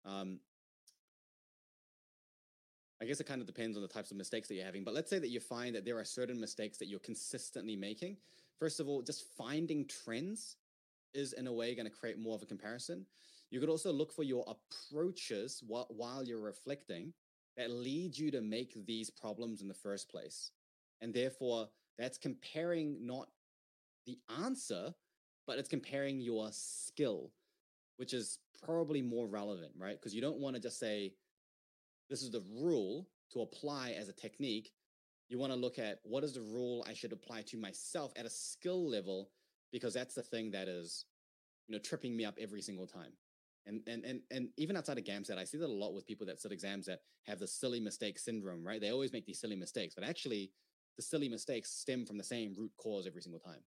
[SPEAKER 1] I guess it kind of depends on the types of mistakes that you're having. But let's say that you find that there are certain mistakes that you're consistently making. First of all, just finding trends is in a way going to create more of a comparison. You could also look for your approaches while you're reflecting that lead you to make these problems in the first place. And therefore, that's comparing not the answer, but it's comparing your skill, which is probably more relevant, right? Because you don't want to just say, this is the rule to apply as a technique. You want to look at what is the rule I should apply to myself at a skill level, because that's the thing that is, tripping me up every single time. And even outside of GAMSAT, I see that a lot with people that sit exams that have the silly mistake syndrome, right? They always make these silly mistakes, but actually the silly mistakes stem from the same root cause every single time.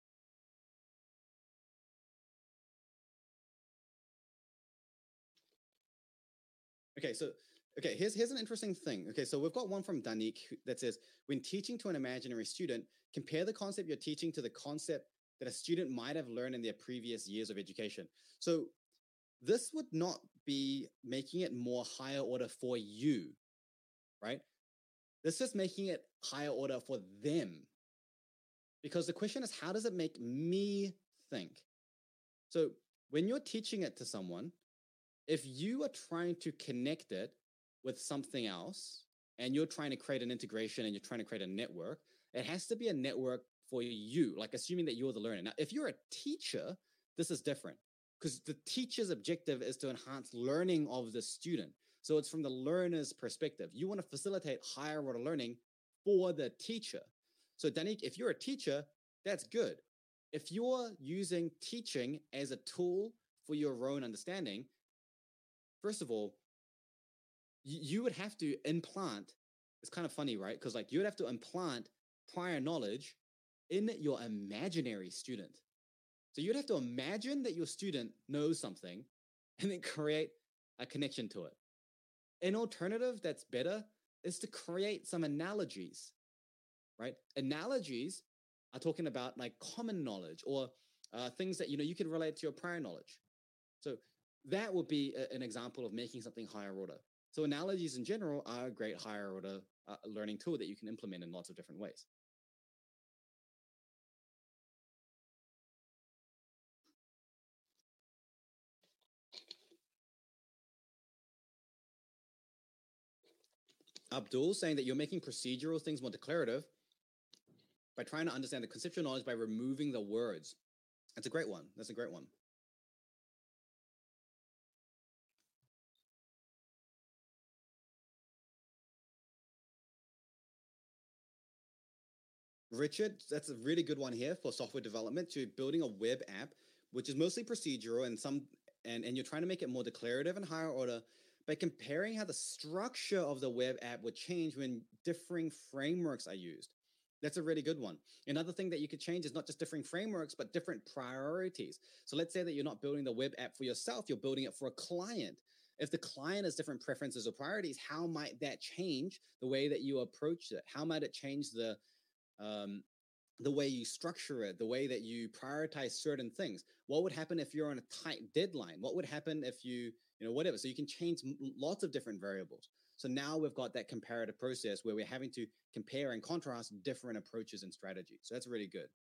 [SPEAKER 1] Okay, so here's an interesting thing. Okay, so we've got one from Danik that says, when teaching to an imaginary student, compare the concept you're teaching to the concept that a student might have learned in their previous years of education. So this would not be making it more higher order for you, right? This is making it higher order for them. Because the question is, how does it make me think? So when you're teaching it to someone, if you are trying to connect it with something else and you're trying to create an integration and you're trying to create a network, it has to be a network for you, like assuming that you're the learner. Now, if you're a teacher, this is different because the teacher's objective is to enhance learning of the student. So it's from the learner's perspective. You want to facilitate higher order learning for the teacher. So Danik, if you're a teacher, that's good. If you're using teaching as a tool for your own understanding, first of all, you would have to implant, it's kind of funny, right? Because like you would have to implant prior knowledge in your imaginary student. So you'd have to imagine that your student knows something and then create a connection to it. An alternative that's better is to create some analogies, right? Analogies are talking about like common knowledge or things that, you can relate to your prior knowledge. So that would be an example of making something higher order. So analogies in general are a great higher order learning tool that you can implement in lots of different ways. Abdul saying that you're making procedural things more declarative by trying to understand the conceptual knowledge by removing the words. That's a great one. That's a great one. Richard, that's a really good one here for software development. To building a web app, which is mostly procedural and you're trying to make it more declarative and higher order by comparing how the structure of the web app would change when differing frameworks are used. That's a really good one. Another thing that you could change is not just different frameworks, but different priorities. So let's say that you're not building the web app for yourself, you're building it for a client. If the client has different preferences or priorities, how might that change the way that you approach it? How might it change um, the way you structure it, the way that you prioritize certain things? What would happen if you're on a tight deadline? What would happen if whatever? So you can change lots of different variables. So now we've got that comparative process where we're having to compare and contrast different approaches and strategies. So that's really good.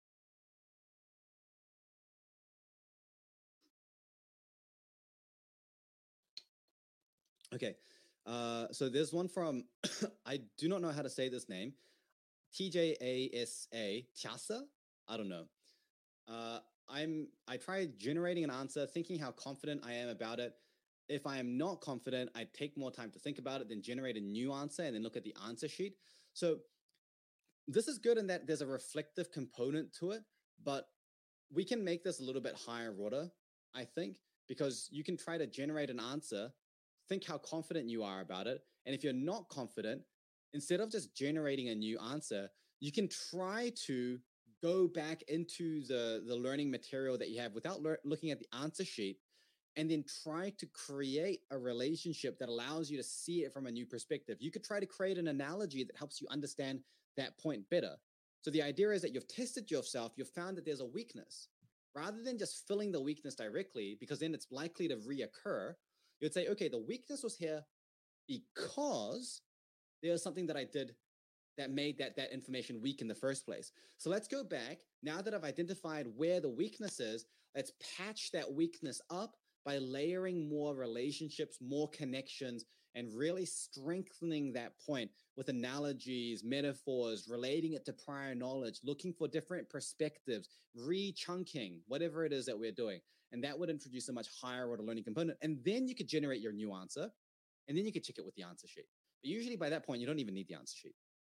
[SPEAKER 1] Okay. So there's one from, I do not know how to say this name, TJASA, Tiasa? I don't know. Uh, I tried generating an answer, thinking how confident I am about it. If I am not confident, I take more time to think about it, then generate a new answer, and then look at the answer sheet. So this is good in that there's a reflective component to it, but we can make this a little bit higher order, I think, because you can try to generate an answer, think how confident you are about it. And if you're not confident, instead of just generating a new answer, you can try to go back into the learning material that you have without looking at the answer sheet, and then try to create a relationship that allows you to see it from a new perspective. You could try to create an analogy that helps you understand that point better. So the idea is that you've tested yourself, you've found that there's a weakness. Rather than just filling the weakness directly, because then it's likely to reoccur, you'd say, okay, the weakness was here because there's something that I did that made that information weak in the first place. So let's go back. Now that I've identified where the weakness is, let's patch that weakness up by layering more relationships, more connections, and really strengthening that point with analogies, metaphors, relating it to prior knowledge, looking for different perspectives, re-chunking, whatever it is that we're doing. And that would introduce a much higher order learning component. And then you could generate your new answer, and then you could check it with the answer sheet. But usually by that point, you don't even need the answer sheet.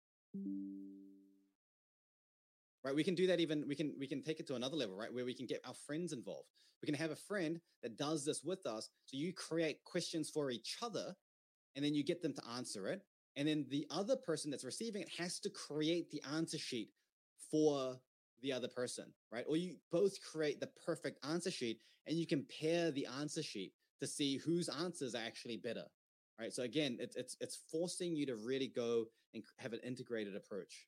[SPEAKER 1] Right, we can do that. Even we can take it to another level, right, where we can get our friends involved. We can have a friend that does this with us, so you create questions for each other, and then you get them to answer it, and then the other person that's receiving it has to create the answer sheet for the other person, right? Or you both create the perfect answer sheet, and you compare the answer sheet to see whose answers are actually better, right? So again, it's forcing you to really go and have an integrated approach.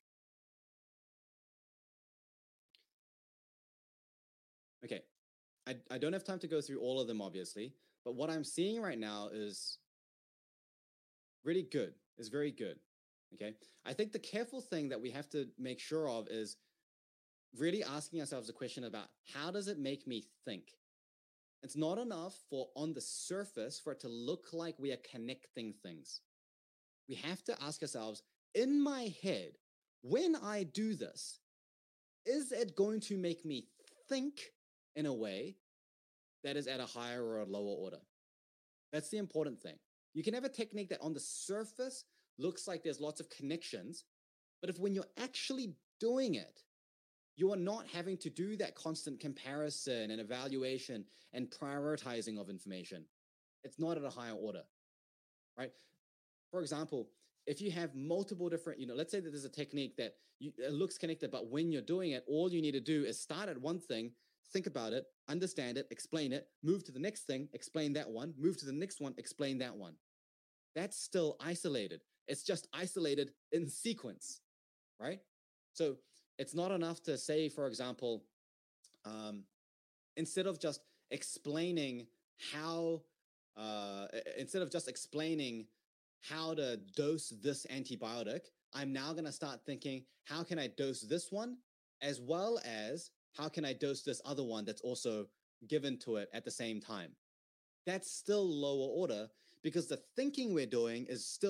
[SPEAKER 1] Okay, I don't have time to go through all of them, obviously, but what I'm seeing right now is really good, is very good. Okay, I think the careful thing that we have to make sure of is really asking ourselves a question about how does it make me think? It's not enough for on the surface for it to look like we are connecting things. We have to ask ourselves, in my head, when I do this, is it going to make me think in a way that is at a higher or a lower order? That's the important thing. You can have a technique that on the surface looks like there's lots of connections, but if when you're actually doing it, you are not having to do that constant comparison and evaluation and prioritizing of information, it's not at a higher order, right? For example, if you have multiple different, let's say that there's a technique that it looks connected, but when you're doing it, all you need to do is start at one thing, think about it, understand it, explain it, move to the next thing, explain that one, move to the next one, explain that one. That's still isolated. It's just isolated in sequence, right? So it's not enough to say, for example, instead of just explaining how, instead of just explaining how to dose this antibiotic, I'm now going to start thinking, how can I dose this one as well as how can I dose this other one that's also given to it at the same time? That's still lower order because the thinking we're doing is still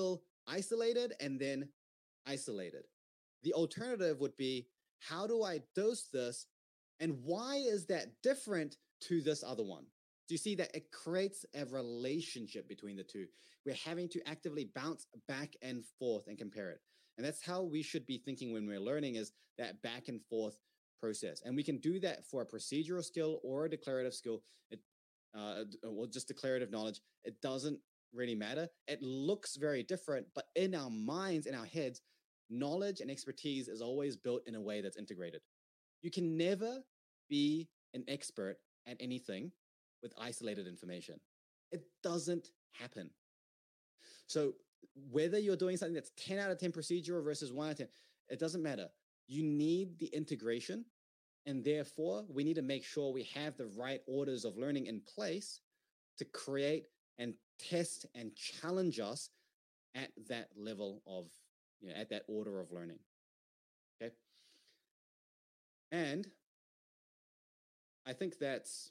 [SPEAKER 1] isolated and then isolated. The alternative would be, how do I dose this? And why is that different to this other one? Do you see that it creates a relationship between the two? We're having to actively bounce back and forth and compare it. And that's how we should be thinking when we're learning, is that back and forth process. And we can do that for a procedural skill or a declarative skill, or just declarative knowledge. It doesn't really matter. It looks very different, but in our minds, in our heads, knowledge and expertise is always built in a way that's integrated. You can never be an expert at anything with isolated information. It doesn't happen. So whether you're doing something that's 10 out of 10 procedural versus 1 out of 10, it doesn't matter. You need the integration. And therefore, we need to make sure we have the right orders of learning in place to create and test and challenge us at that level of, at that order of learning. Okay. And I think that's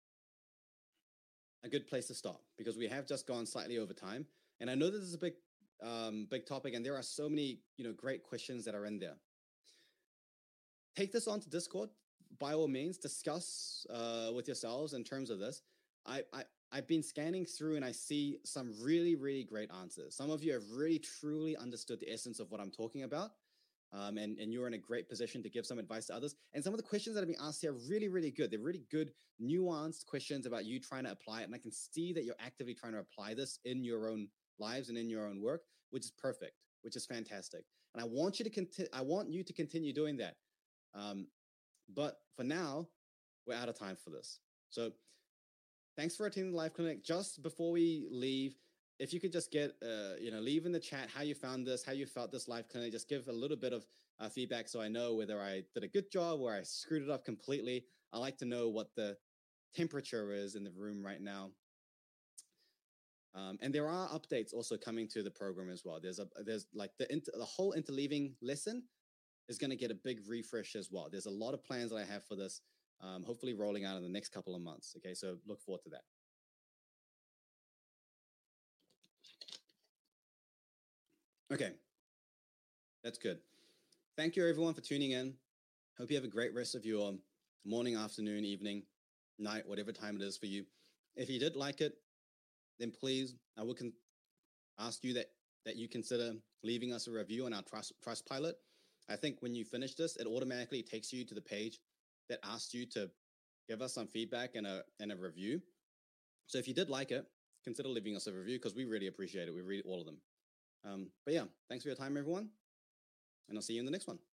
[SPEAKER 1] a good place to stop, because we have just gone slightly over time. And I know this is a big topic, and there are so many, great questions that are in there. Take this onto Discord. By all means, discuss with yourselves in terms of this. I've been scanning through and I see some really, really great answers. Some of you have really, truly understood the essence of what I'm talking about. And you're in a great position to give some advice to others. And some of the questions that have been asked here are really, really good. They're really good, nuanced questions about you trying to apply it. And I can see that you're actively trying to apply this in your own lives and in your own work, which is perfect, which is fantastic. And I want you to continue doing that. But for now, we're out of time for this. So thanks for attending the live clinic. Just before we leave, if you could just get, leave in the chat how you found this, how you felt this live clinic. Just give a little bit of feedback so I know whether I did a good job or I screwed it up completely. I like to know what the temperature is in the room right now. And there are updates also coming to the program as well. There's like the whole interleaving lesson is going to get a big refresh as well. There's a lot of plans that I have for this, hopefully rolling out in the next couple of months. Okay, so look forward to that. Okay, that's good. Thank you everyone for tuning in. Hope you have a great rest of your morning, afternoon, evening, night, whatever time it is for you. If you did like it, then please, I would ask you that you consider leaving us a review on our Trustpilot. I think when you finish this, it automatically takes you to the page that asks you to give us some feedback and a review. So if you did like it, consider leaving us a review, because we really appreciate it. We read all of them. But yeah, thanks for your time, everyone. And I'll see you in the next one.